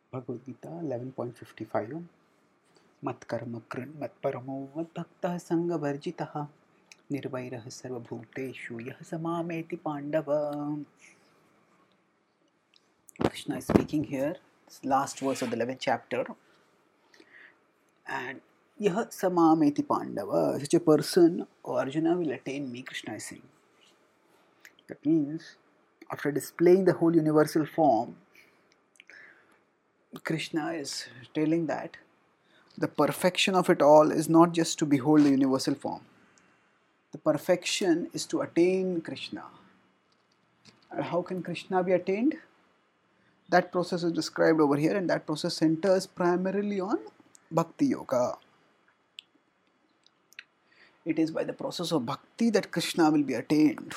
Bhagavad Gita 11.55 Matkarma krin matparamo madbhaktah sangavarjitah nirvairah sarvabhuteshu yah samameti pandava. Krishna is speaking here, last verse of the 11th chapter, and yah samameti pandava, such a person, O Arjuna, will attain me, Krishna is saying. That means, after displaying the whole universal form, Krishna is telling that the perfection of it all is not just to behold the universal form. The perfection is to attain Krishna. And how can Krishna be attained? That process is described over here, and that process centers primarily on Bhakti Yoga. It is by the process of Bhakti that Krishna will be attained.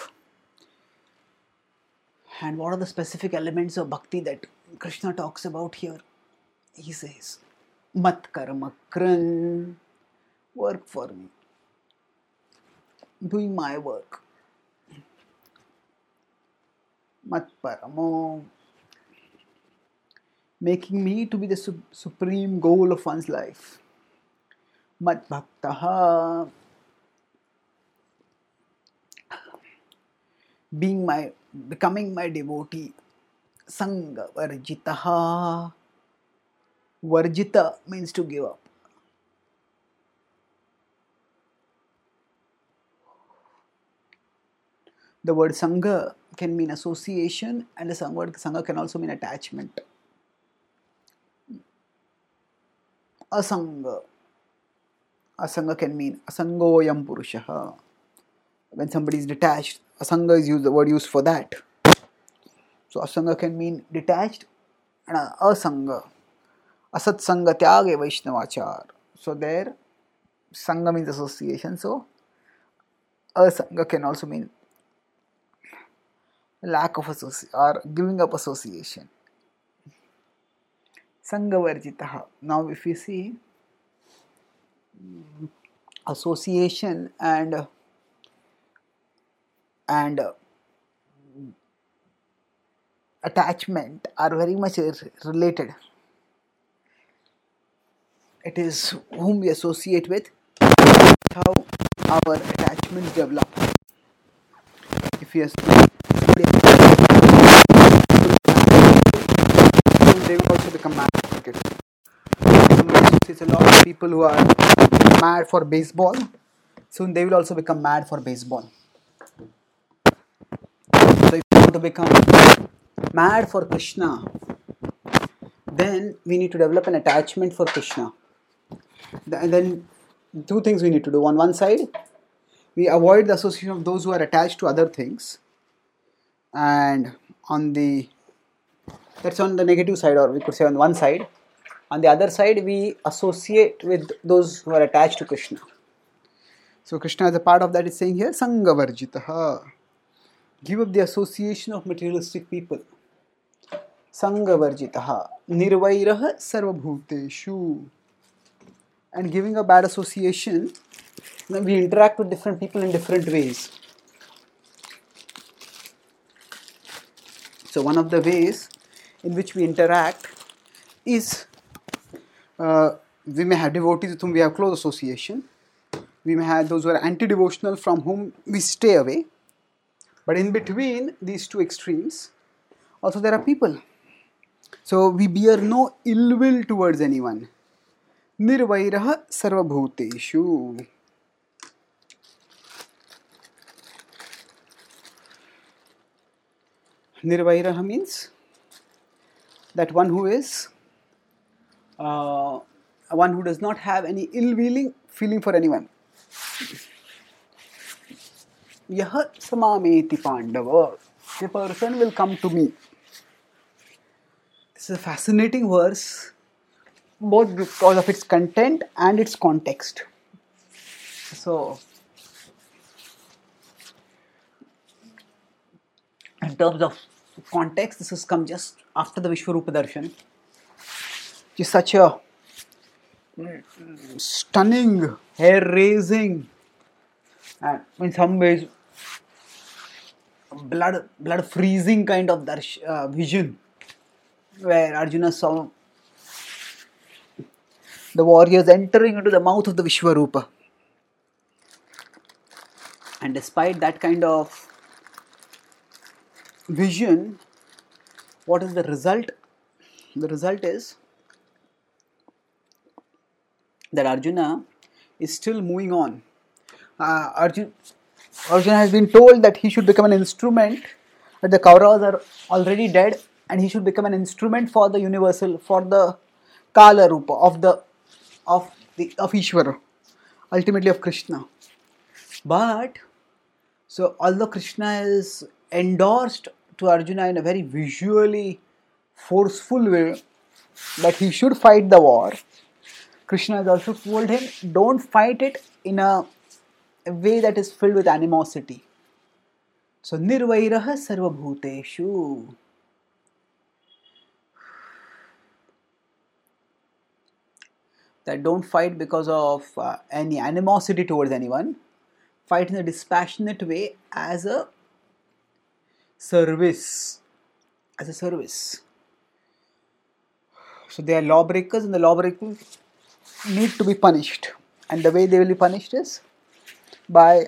And what are the specific elements of Bhakti that Krishna talks about here? He says, Mat karma kran, work for me, doing my work. Mat paramo, making me to be the supreme goal of one's life. Mat bhaktaha, becoming my devotee. Sangha varjitaha, varjita means to give up. The word sangha can mean association, and the word sangha can also mean attachment. Asanga can mean asangoyam purushaha. When somebody is detached, asanga is the word used for that. So asanga can mean detached, and asanga, asatsanga tyage vaishnavachar. So there, sangha means association. So asanga can also mean lack of association or giving up association. Sangha varjitaha. Now if we see association and attachment are very much related. It is whom we associate with, how our attachments develop. If we associate they will also become mad for cricket. It's a lot of people who are mad for baseball. Soon they will also become mad for baseball. So if you want to become mad for Krishna, then we need to develop an attachment for Krishna. And then two things we need to do. On one side, we avoid the association of those who are attached to other things, and that's on the negative side, or we could say on one side. On the other side, we associate with those who are attached to Krishna. So Krishna, as a part of that, is saying here, Sangha varjitaha. Give up the association of materialistic people. Sangha varjitaha. Nirvairah sarvabhuteshu. And giving a bad association, we interact with different people in different ways. So one of the ways in which we interact is we may have devotees with whom we have close association. We may have those who are anti-devotional from whom we stay away. But in between these two extremes, also there are people. So we bear no ill will towards anyone. Nirvairah sarvabhuteshu. Nirvairah means that one who is one who does not have any ill feeling for anyone. Yah samameti pandava. The person will come to me. This is a fascinating verse, both because of its content and its context. So, in terms of context, this has come just after the Vishwarupa Darshan. It is such a stunning, hair-raising, and in some ways blood freezing kind of vision, where Arjuna saw the warriors entering into the mouth of the Vishwarupa. And despite that kind of vision, what is the result? The result is that Arjuna is still moving on. Arjuna has been told that he should become an instrument, that the Kauravas are already dead, and he should become an instrument for the universal, for the Kala Rupa of Ishvara, ultimately of Krishna. But so although Krishna is endorsed to Arjuna in a very visually forceful way that he should fight the war, Krishna has also told him, don't fight it in a way that is filled with animosity. So, nirvairaha sarvabhuteshu. That don't fight because of any animosity towards anyone. Fight in a dispassionate way as a service. As a service. So, they are lawbreakers, and the lawbreakers need to be punished. And the way they will be punished is by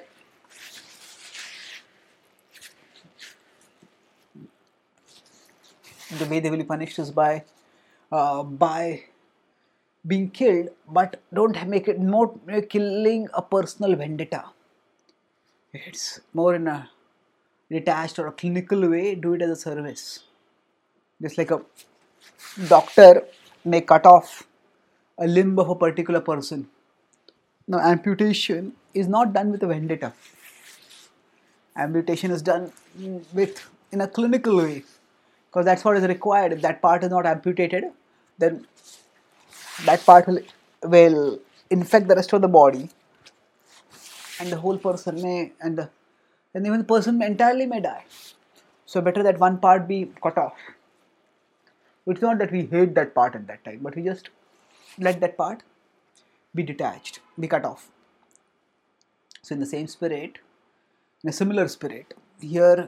being killed, but don't make it more killing a personal vendetta. It's more in a detached or a clinical way. Do it as a service. Just like a doctor may cut off a limb of a particular person. Now, amputation is not done with a vendetta. Amputation is done in a clinical way, because that's what is required. If that part is not amputated, then that part will infect the rest of the body, and the whole person may, and even the person entirely may die. So better that one part be cut off. It's not that we hate that part at that time, but we just let that part be detached, be cut off. So in the same spirit, in a similar spirit, here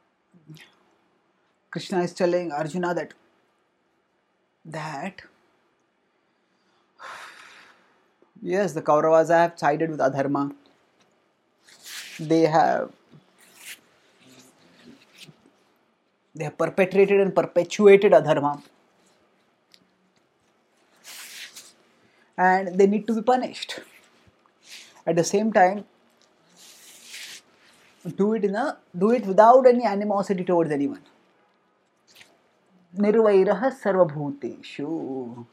Krishna is telling Arjuna that yes, the Kauravas have sided with Adharma. They have perpetrated and perpetuated Adharma, and they need to be punished. At the same time, do it without any animosity towards anyone. Nirvairaha sarvabhuteshu.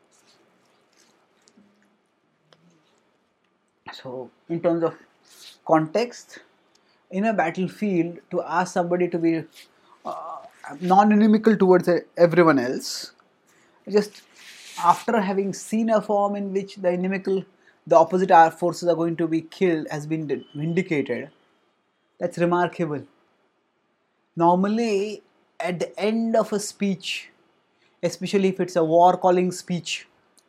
So, in terms of context, in a battlefield, to ask somebody to be non-inimical towards everyone else, just after having seen a form in which the opposite forces are going to be killed, has been vindicated, that's remarkable. Normally, at the end of a speech, especially if it's a war-calling speech,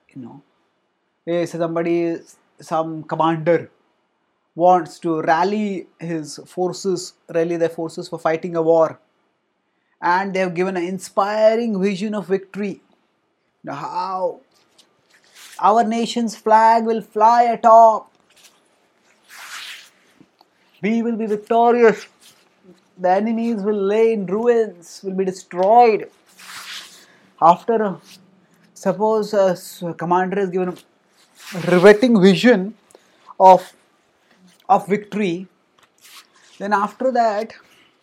some commander wants to rally their forces for fighting a war, and they have given an inspiring vision of victory. How our nation's flag will fly atop. We will be victorious. The enemies will lay in ruins, will be destroyed. After, suppose a commander is given a riveting vision of victory, then after that,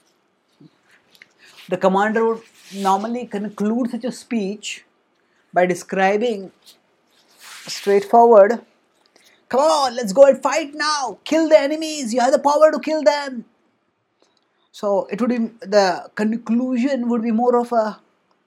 the commander would normally conclude such a speech by describing straightforward, come on, let's go and fight now, kill the enemies, you have the power to kill them. So the conclusion would be more of a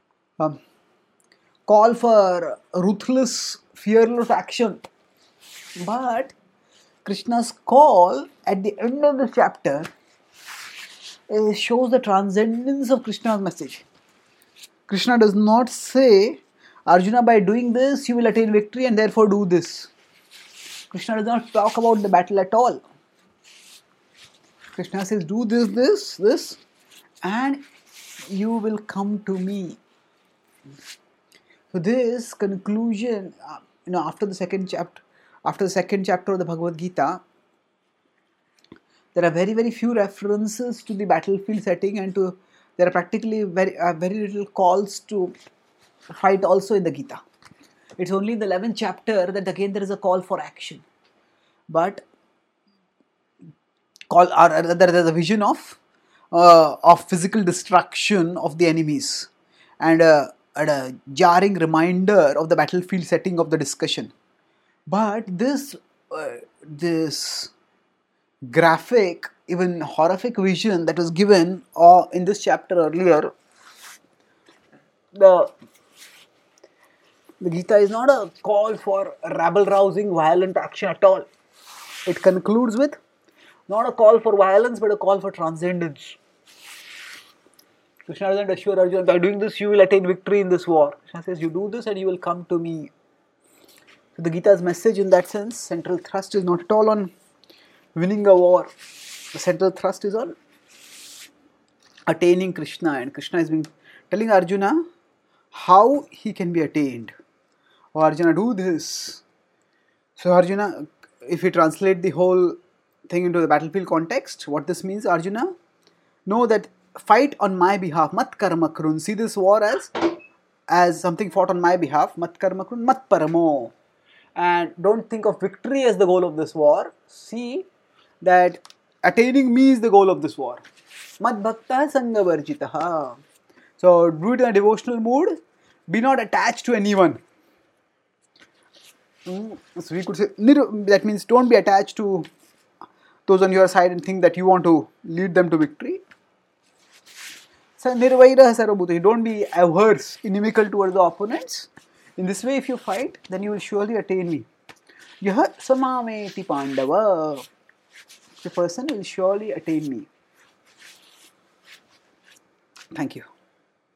call for ruthless, fearless action. But Krishna's call at the end of the chapter shows the transcendence of Krishna's message. Krishna does not say, Arjuna, by doing this you will attain victory and therefore do this. Krishna does not talk about the battle at all. Krishna says, do this, and you will come to me. So this conclusion, after the second chapter of the Bhagavad Gita, there are very, very few references to the battlefield setting, and there are practically very little calls to fight also in the Gita. It's only in the 11th chapter that again there is a call for action. But there is a vision of physical destruction of the enemies, and a jarring reminder of the battlefield setting of the discussion. But this graphic, even horrific vision that was given in this chapter earlier, the Gita is not a call for rabble-rousing violent action at all. It concludes with not a call for violence but a call for transcendence. Krishna doesn't assure Arjuna, by doing this you will attain victory in this war. Krishna says, you do this and you will come to me. So the Gita's message in that sense, central thrust is not at all on winning a war. The central thrust is on attaining Krishna, and Krishna is telling Arjuna how he can be attained. Oh Arjuna, do this. So Arjuna, if we translate the whole thing into the battlefield context, what this means, Arjuna, know that fight on my behalf, mat karma krun. See this war as something fought on my behalf, mat karma krun, mat paramo. And don't think of victory as the goal of this war. See that attaining me is the goal of this war. Mad bhakta sangha varjitaha. So do it in a devotional mood. Be not attached to anyone. So we could say, that means don't be attached to those on your side and think that you want to lead them to victory. So nirvairah sarvabhuta. Don't be averse, inimical towards the opponents. In this way, if you fight, then you will surely attain me. Yah samameti pandava. The person will surely attain me. Thank you.